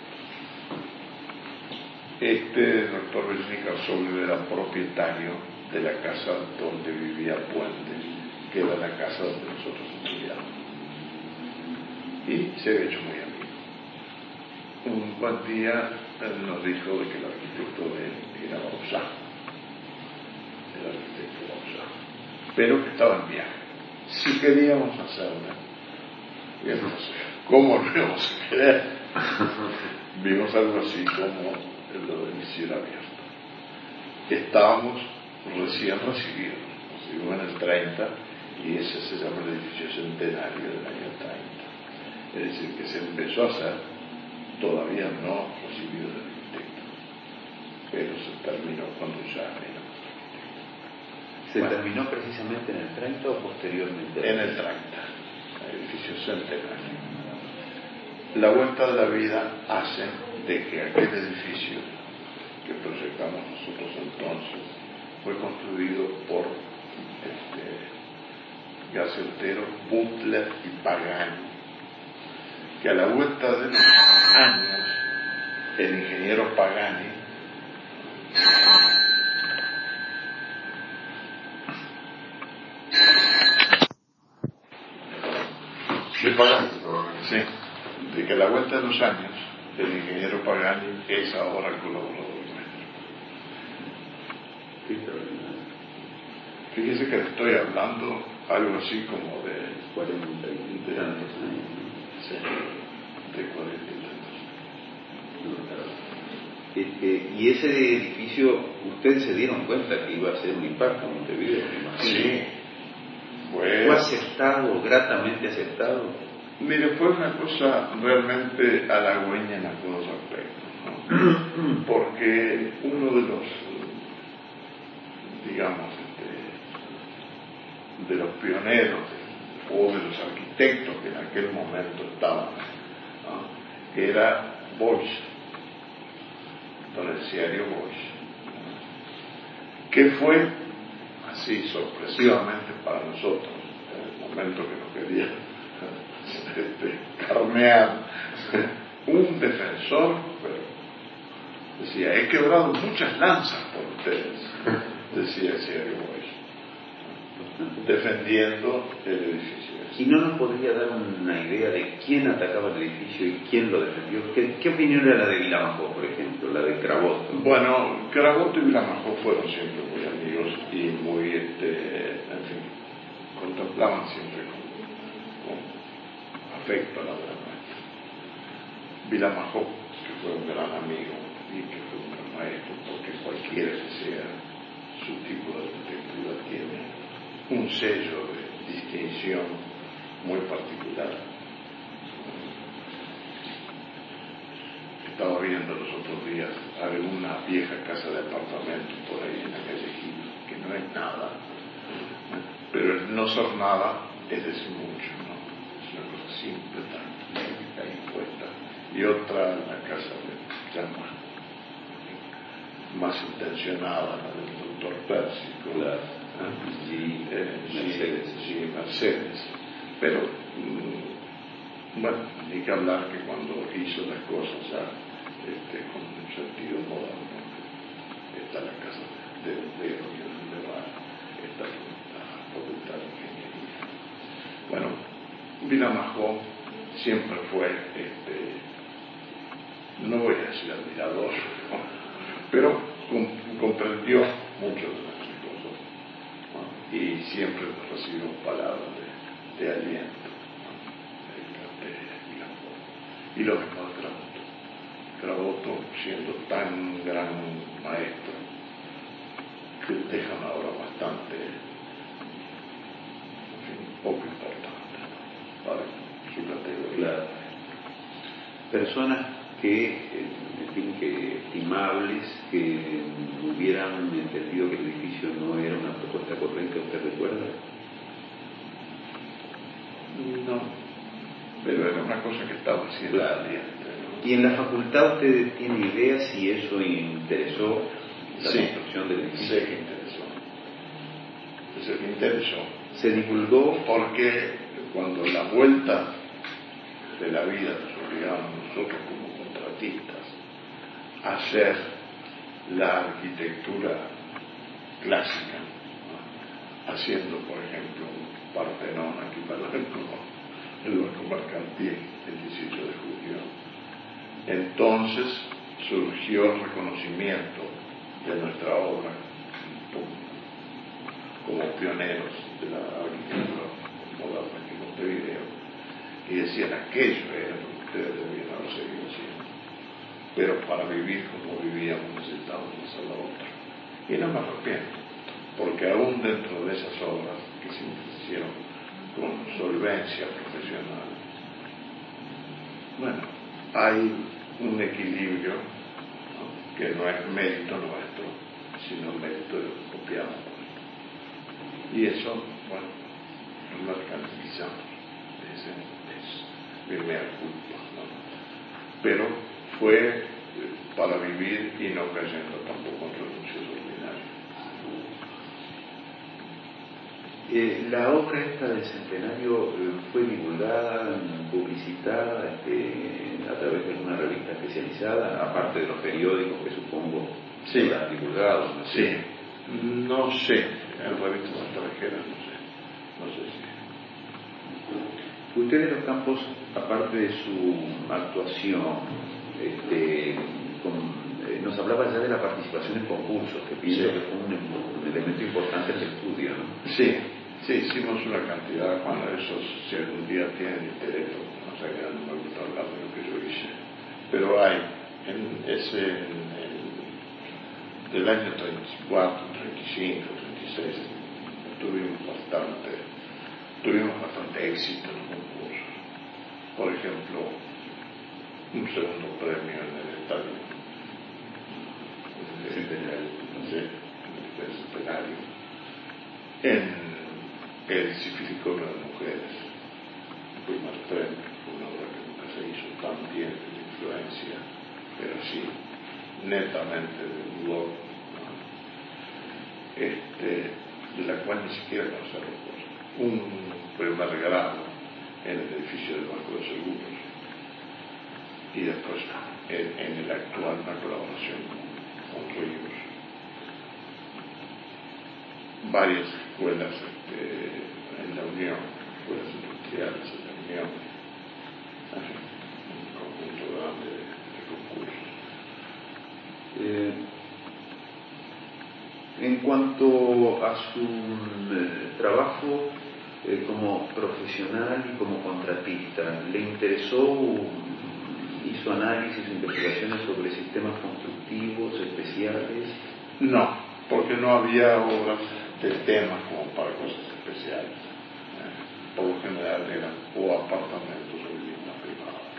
C: Este doctor Virginie Cassoli era propietario de la casa donde vivía Puente, que era la casa donde nosotros estudiábamos. Y se había hecho muy amigo. Un buen día él nos dijo de que el arquitecto de él era Bauzá, el arquitecto Bauzá, pero que estaba en viaje. Si queríamos hacerla, digamos, ¿cómo lo íbamos a querer? Vimos algo así como lo del cielo abierto. Estábamos recién recibidos, nos recibimos en el treinta y ese se llama el edificio centenario del año treinta. Es decir, que se empezó a hacer todavía no recibido del arquitecto, pero se terminó cuando ya era nuestro arquitecto.
A: ¿Se bueno, terminó precisamente en el treinta o posteriormente?
C: En el treinta, el edificio centenario. La vuelta de la vida hace de que aquel edificio que proyectamos nosotros entonces fue construido por este, Gaciottero, Butler y Pagani, que a la vuelta de los años el ingeniero Pagani
D: de Pagani,
C: sí, de que a la vuelta de los años el ingeniero Pagani es ahora colaborador. Fíjese que estoy hablando algo así como de
A: cuarenta y tantos años.
C: Sí, de cuarenta y tantos.
A: Este, y ese edificio, ustedes se dieron cuenta que iba a ser un impacto en Montevideo, me imagino.
C: Sí.
A: Bueno, ¿fue aceptado, gratamente aceptado?
C: Mire, fue una cosa realmente halagüeña en algunos aspectos, ¿no? Porque uno de los, digamos, de, de los pioneros o de los arquitectos que en aquel momento estaban, ¿no? Que era Boix, don Elciario Boix, que fue así sorpresivamente para nosotros, en el momento que nos quería este, carnear, un defensor, pero decía, he quebrado muchas lanzas por ustedes, decía Elciario Boix, defendiendo el edificio.
A: ¿Y no nos podría dar una idea de quién atacaba el edificio y quién lo defendió? ¿Qué, qué opinión era la de Vilamajó, por ejemplo, la de Caraboto?
C: Bueno, Caraboto y Vilamajó fueron siempre muy amigos y muy, este, en fin, contemplaban siempre con, con afecto la verdad nuestra. Vilamajó, que fue un gran amigo, y que fue un gran maestro, porque cualquiera que sea su tipo de arquitectura tiene un sello de distinción muy particular. Estaba viendo los otros días alguna vieja casa de apartamentos por ahí en la calle Gil, que no es nada, pero el no ser nada es decir mucho, ¿no? Es una cosa simple, tranquila, impuesta. Y otra, la casa de ya más, más intencionada, la del doctor Pérsico,
A: la
C: ¿eh?
A: sí,
C: eh,
A: Mercedes.
C: Sí, sí, Mercedes. Pero, mmm, bueno, ni que hablar que cuando hizo las cosas ya este, con un sentido moderno, está la casa de bombero y el lugar, está la facultad de ingeniería. Bueno, Vilamajó siempre fue, este, no voy a decir admirador, ¿no? Pero com- comprendió mucho de nuestras cosas, ¿no? Y siempre recibió palabras de, de aliento, ¿no? de, de Vilamajó. Y lo mismo de Craboto. Craboto, siendo tan gran maestro, que deja una obra bastante, en fin, poco importante, ¿no? Para su categoría.
A: Claro. Personas que, en fin, que estimables, que hubieran entendido que el edificio no era una propuesta correcta, ¿usted recuerda?
C: No, pero era una cosa que estaba haciendo
A: Claro.
C: caliente, ¿no?
A: ¿Y en la facultad usted tiene idea si eso interesó la
C: Sí,
A: construcción del edificio?
C: sé que interesó. Sé que interesó.
A: Se divulgó
C: Porque cuando la vuelta de la vida nos obligamos nosotros como contratistas a hacer la arquitectura clásica, ¿no? Haciendo, por ejemplo, un Partenón aquí para el el Banco Mercantil el dieciocho de julio. Entonces surgió el reconocimiento de nuestra obra como pioneros de la arquitectura moderna aquí en Montevideo, y decían aquello era lo que ustedes debían haber seguido haciendo, pero para vivir como vivíamos necesitábamos hacer la otra. Y no me arrepiento, porque aún dentro de esas obras que siempre se hicieron con solvencia profesional, bueno, hay un equilibrio, ¿no? Que no es mérito nuestro, sino mérito de los copiados. Y eso, bueno, lo mercantilizamos, ese es mi mea culpa, ¿no? Pero fue para vivir y no cayendo tampoco en renuncios ordinarios.
A: Eh, la obra esta del centenario eh, fue divulgada, publicitada este, a través de alguna revista especializada, aparte de los periódicos que supongo
C: sí.
A: la han divulgado. ¿No?
C: Sí, no sé, en revistas extranjeras no sé, no sé si.
A: Usted de los Campos, aparte de su actuación, este, con, eh, nos hablaba ya de la participación en concursos, que pienso sí. que fue un, un elemento importante del estudio, ¿no?
C: Sí. Sí, hicimos una cantidad, cuando esos, si algún día tienen interés, no sé, no me gusta hablar de lo que yo hice, pero hay, en ese, en, en, del año treinta y cuatro, treinta y cinco, treinta y seis, tuvimos bastante, tuvimos bastante éxito en los concursos. Por ejemplo, un segundo premio en el estadio, en el centenario, en el centenario, en el Sifilicono de Mujeres, el primer premio, una obra que nunca se hizo tan bien de influencia, pero sí, netamente de un blog, ¿no? este, de la cual ni siquiera conocemos cosas. Un primer grado en el edificio del Banco de Seguros, y después en, en el actual una colaboración con, con Ríos. Varias escuelas este, en la Unión, escuelas industriales en la Unión, así, un conjunto grande de, de concursos.
A: Eh, en cuanto a su eh, trabajo eh, como profesional y como contratista, ¿le interesó, hizo hizo análisis o investigaciones sobre sistemas constructivos especiales?
C: No, porque no había obras de temas como para cosas especiales. Eh, por lo general eran o apartamentos o viviendas privadas.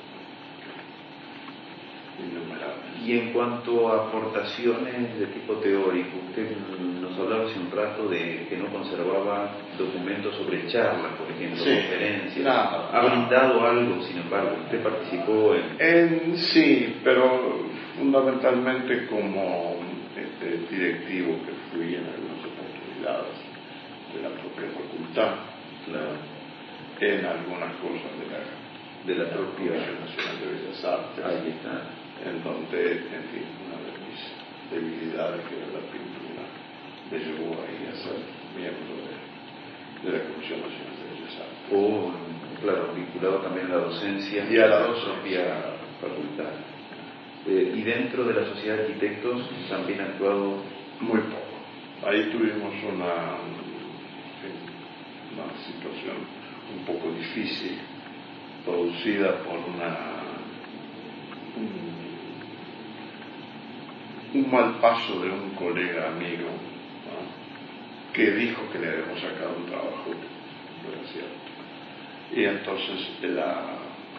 C: Innumerables.
A: Y en cuanto a aportaciones de tipo teórico, usted nos hablaba hace un rato de que no conservaba documentos sobre charlas, por ejemplo,
C: sí,
A: conferencias.
C: Nada,
A: ¿Ha brindado algo, sin embargo? ¿Usted participó en...?
C: en sí, pero fundamentalmente como este, directivo que fui en algunas oportunidades de la propia facultad,
A: Claro.
C: en algunas cosas de la,
A: de la propia
C: Comisión Nacional de Bellas Artes.
A: Ahí está.
C: En donde, en fin, una de mis debilidades, que era la pintura, me llevó ahí a ser miembro de, de la Comisión Nacional de Bellas Artes.
A: O, claro, vinculado también a la docencia
C: y a la
A: propia facultad. Eh, y dentro de la Sociedad de Arquitectos también ha actuado
C: muy poco. Ahí tuvimos una, una situación un poco difícil, producida por una un, un mal paso de un colega amigo, ¿no?, que dijo que le habíamos sacado un trabajo, no era cierto. Y entonces la,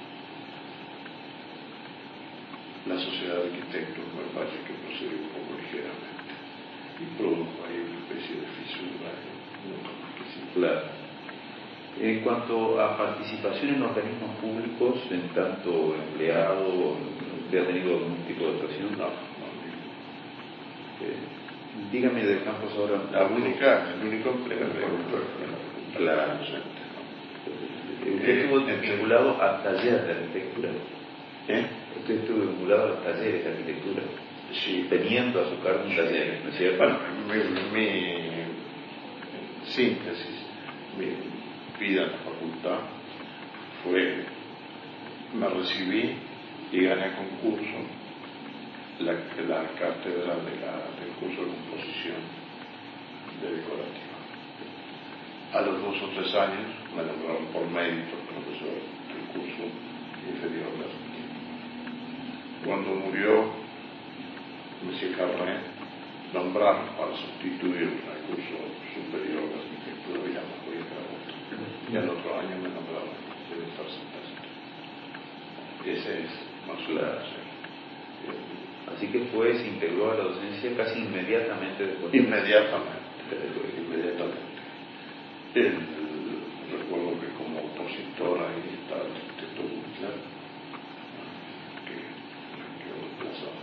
C: la Sociedad de Arquitectos me parece que procedió un poco ligeramente y produjo ahí una especie de fisura.
A: Claro. En cuanto a participación en organismos públicos, en tanto empleado, ¿usted ha tenido algún tipo de actuación?
C: No, no.
A: Eh, dígame de Campos ahora.
C: La única, el único empleo de
A: claro. Usted estuvo vinculado a talleres de arquitectura.
C: ¿Eh?
A: Usted estuvo vinculado a los talleres de arquitectura.
C: Sí.
A: Teniendo a su cargo un taller, ¿no es cierto?
C: Bueno, mi, mi síntesis, mi vida en la facultad fue, me recibí y gané concurso, la, la cátedra de la, del curso de composición de decorativa. A los dos o tres años me nombraron por mérito profesor del curso inferior de arquitectura. Cuando murió Monsieur Carré, nombraron para sustituirme al curso superior de arquitectura de Yamaha y Caraboto. Y al otro año me nombraron director central. Ese es más claro.
A: Así que fue, se integró a la docencia casi inmediatamente después.
C: Inmediatamente, inmediatamente. El, recuerdo que como opositor ahí estaba el arquitecto Butler, que me quedó desplazado.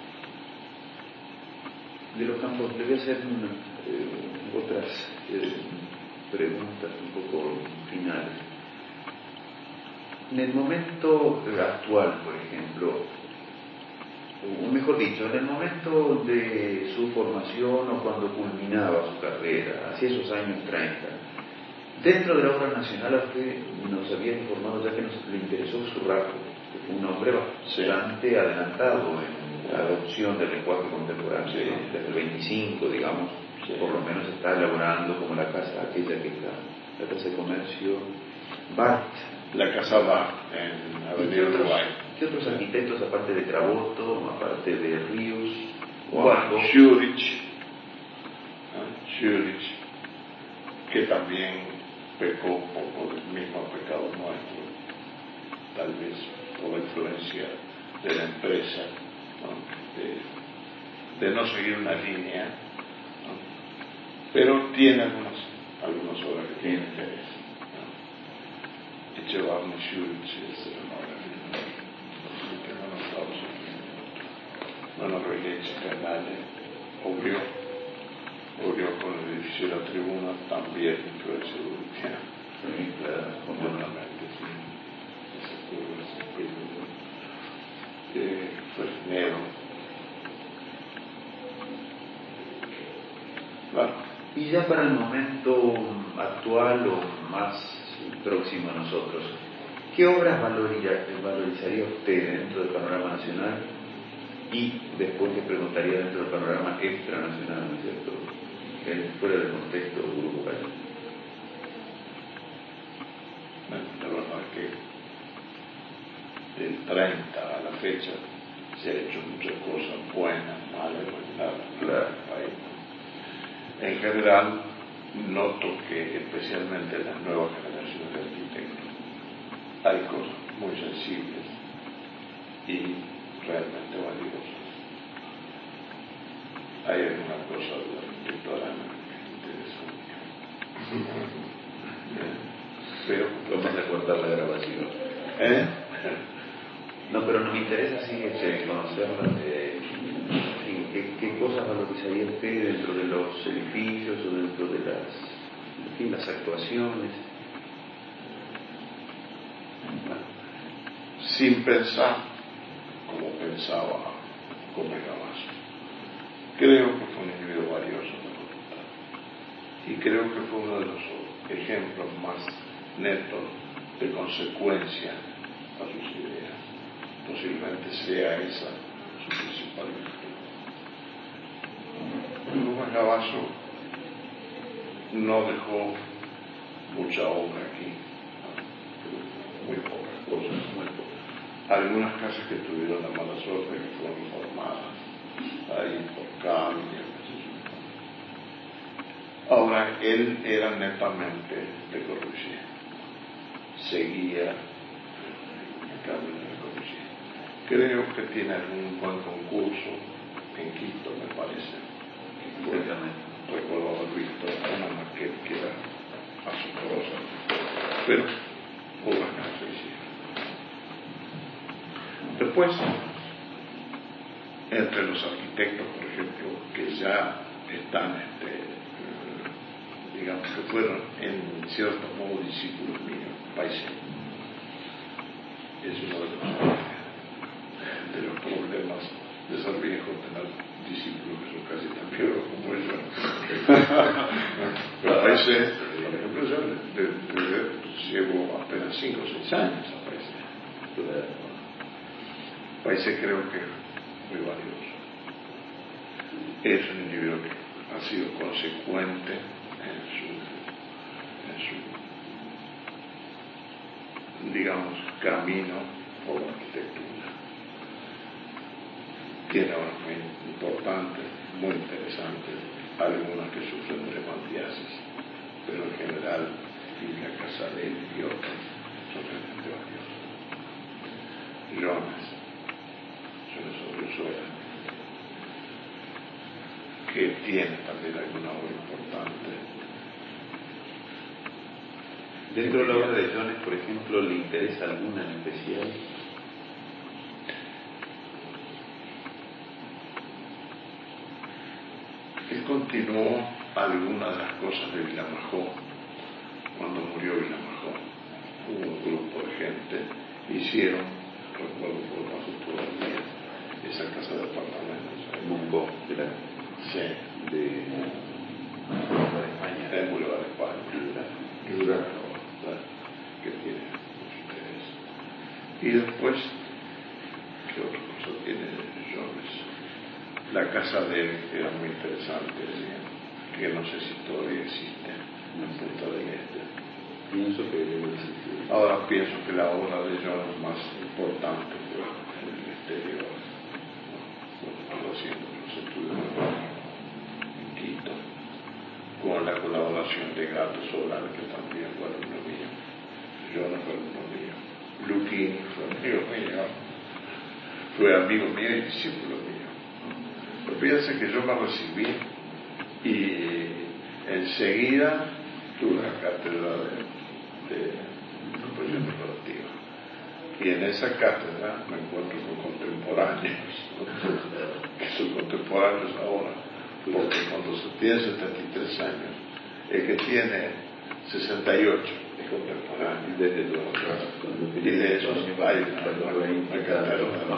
A: De los Campos, le voy a hacer una, eh, otras eh, preguntas un poco finales. En el momento actual, por ejemplo, o mejor dicho, en el momento de su formación o cuando culminaba su carrera, hacia esos años treinta, dentro de la obra nacional a usted nos había informado ya que nos, le interesó Zurraco, que fue un hombre bastante sí. adelantado en la adopción del lenguaje contemporáneo, sí. desde el veinticinco, digamos, sí. por lo menos está elaborando como la casa aquella que está, la casa de comercio Bart.
C: La casa Bart en Avenida Uruguay.
A: ¿Qué otros arquitectos, aparte de Caraboto, aparte de Ríos?
C: Bueno, Zurich, ¿eh? Zurich, que también pecó un poco del mismo pecado nuestro, tal vez por la influencia de la empresa, ¿no? De, de no seguir una línea, ¿no? Pero tiene algunas, algunas obras que tienen interés. ¿no? Giovanni Zurich es el nombre que no nos estamos aquí. No nos regresa canale, obvio. Ocurrió con el edificio de la tribuna, también influencia europea.
A: Sí, claro,
C: completamente, sí. Esas curvas, ese periodo. Eh, Fresnero. Claro.
A: Y ya para el momento actual o más próximo a nosotros, ¿qué obras valorizaría, valorizaría usted dentro del panorama nacional? Y después le preguntaría dentro del panorama extranacional, ¿no es cierto? Fuera del contexto uruguayo.
C: Bueno, la verdad es que del treinta a la fecha se ha hecho muchas cosas buenas, malas, nada,
B: Claro.
C: ahí. En general, noto que especialmente en las nuevas generaciones de arquitectos hay cosas muy sensibles y realmente valiosas. Hay alguna cosa de la arquitectura que es interesante. Pero
B: Vamos a cortar la grabación.
C: ¿Eh?
B: No, pero nos interesa sí este, conocerlas, eh, en qué, qué cosas valorizaría usted dentro de los edificios o dentro de las, en fin, las actuaciones.
C: Bueno, sin pensar como pensaba Gómez Gabazo. Creo que fue un individuo valioso en la facultad y creo que fue uno de los ejemplos más netos de consecuencia a sus ideas. Posiblemente sea esa su principal virtud. Gómez Gabazo no dejó mucha obra aquí, muy pocas cosas, muy pocas. Algunas casas que tuvieron la mala suerte que fueron reformadas ahí por cambio. Ahora, él era netamente de Corbusier, seguía el camino de Corbusier. Creo que tiene algún buen concurso en Quito, me parece. Recuerdo haber visto una maqueta que era asombrosa, pero obras que no se hicieron. Después, entre los arquitectos, por ejemplo, que ya están, este, digamos que fueron en cierto modo discípulos míos, Paisé es uno de los, de los problemas de ser viejo, tener discípulos que son casi tan viejos como ellos. Pero Paisé, por ejemplo, yo de, de, de, llevo apenas cinco o seis años a Paisé. Paisé creo que es muy valioso. Es un individuo que ha sido consecuente en su, en su, digamos, camino por la arquitectura. Tiene obras muy importantes, muy interesantes, algunas que sufren de levantiasis, pero en general, y la casa de él y otras son realmente valiosas. Jonas, Jonas Odriozola, que tiene también alguna obra importante.
B: Dentro de la obra de Jones, por ejemplo, ¿le interesa alguna en especial?
C: Él continuó algunas de las cosas de Vilamajó cuando murió Vilamajó. Hubo un grupo de gente, hicieron, recuerdo por lo paso todavía, esa casa de apartamentos.
B: Mungo, de la
C: Sí.
B: de, de España.
C: El Boulevard de España.
B: Y Durán.
C: Que tiene mucho interés. Y después, ¿qué otra cosa tiene Jones? La casa de él era muy interesante, que no sé si todavía existe en Punta del Este.
B: Pienso que debe existir.
C: Ahora pienso que la obra de Jones más importante fue en el exterior, cuando estuvo haciendo los estudios en Quito, con la colaboración de Gato Solar, que también fue alumno mío. Jones fue alumno mío. Luquín fue amigo mío. Fue amigo mío y discípulo mío. Pero fíjense que yo me recibí y enseguida tuve la cátedra de, de composición decorativa. Y en esa cátedra me encuentro con contemporáneos, que son contemporáneos ahora, porque cuando se tiene setenta y tres años, el que tiene sesenta y ocho es contemporáneo.
B: Desde luego.
C: Y de esos hay una cátedra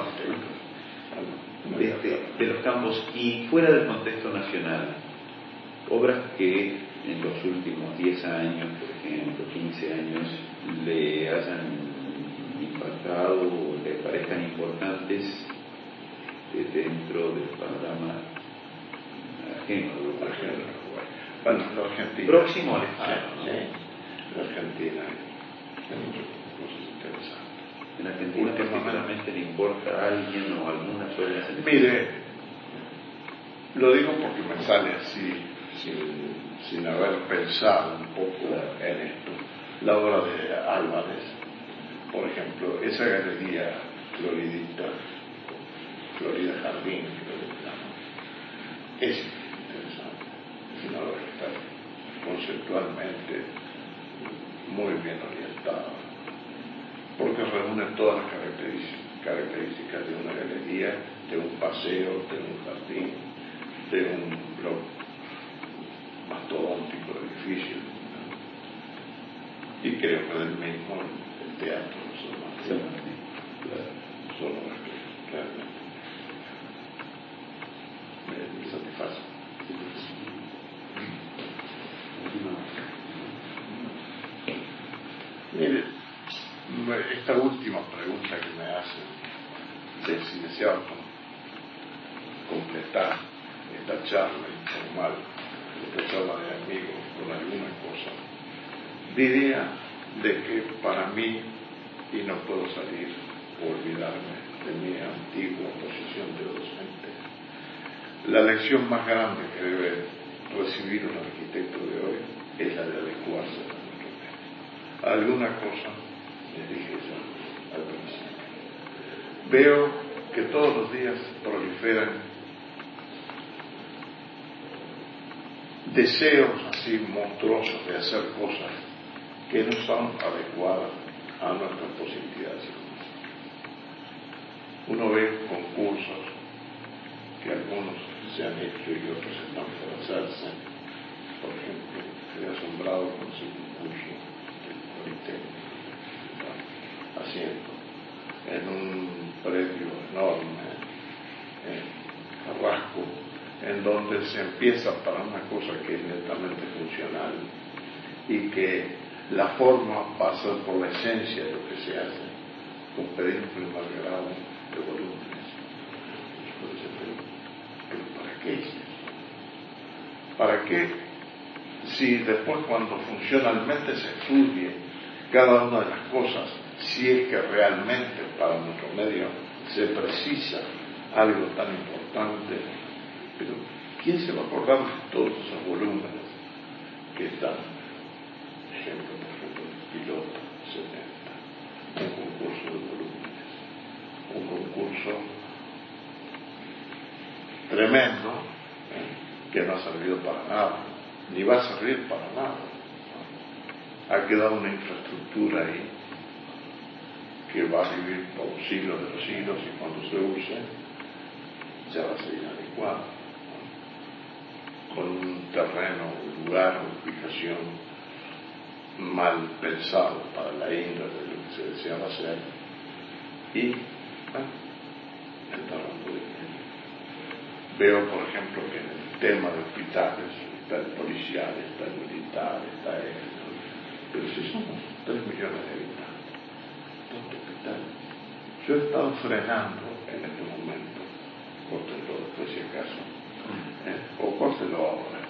B: de, de, de los campos y fuera del contexto nacional, obras que en los últimos diez años, por ejemplo, quince años, le hayan impactado o le parezcan importantes dentro del panorama ajeno de Uruguay.
C: Bueno, la Argentina.
B: Próximo al Estado,
C: sí, ¿no? Sí, la Argentina hay muchas cosas interesantes.
A: ¿En Argentina particularmente le importa a alguien o alguna sobre las elecciones?
C: Mire, lo digo porque me sale así, sin, sin haber pensado un poco en esto. La obra de Álvarez, por ejemplo, esa galería floridita, Florida Jardín, creo que se llama, es interesante, es una obra que está conceptualmente muy bien orientada, porque reúne todas las características, características de una galería, de un paseo, de un jardín, de un blog mastodóntico edificio, y creo que del mismo el teatro de San Martín, son obras que realmente me, me satisfacen. Mire, esta última pregunta que me hacen, de si deseaban completar esta charla informal, esta charla de amigos con alguna cosa, diría de que para mí, y no puedo salir o olvidarme de mi antigua posición de docente, la lección más grande que debe recibir un arquitecto de hoy es la de adecuarse a nuestro medio. Alguna cosa, les dije ya al principio, veo que todos los días proliferan deseos así monstruosos de hacer cosas que no son adecuadas a nuestras posibilidades. Uno ve concursos que algunos se han hecho y otros están por hacerse. Por ejemplo, quedé asombrado con ese concurso del Politécnico que está haciendo en un predio enorme en Carrasco, en donde se empieza para una cosa que es netamente funcional y que la forma pasa por la esencia de lo que se hace, con pedir un primer grado de volúmenes. ¿Pero para qué es eso? ¿Para qué? Si después, cuando funcionalmente se estudie cada una de las cosas, si es que realmente para nuestro medio se precisa algo tan importante, pero ¿quién se va a acordar de todos esos volúmenes que están? Ejemplo, por ejemplo, el piloto setenta, un concurso de volúmenes, un concurso tremendo, ¿eh? que no ha servido para nada, ni va a servir para nada. Ha quedado una infraestructura ahí que va a vivir por los siglos de los siglos y cuando se use ya va a ser inadecuado, ¿no? Con un terreno, un lugar, una ubicación mal pensado para la índole de lo que se deseaba hacer y, bueno, entrando de medio. Veo, por ejemplo, que en el tema de hospitales está el policial, está el militar, está esto, pero si somos tres millones de habitantes, ¿dónde hospital? Yo he estado frenando en este momento, córtenlo después si acaso, ¿eh? o córtenlo ahora,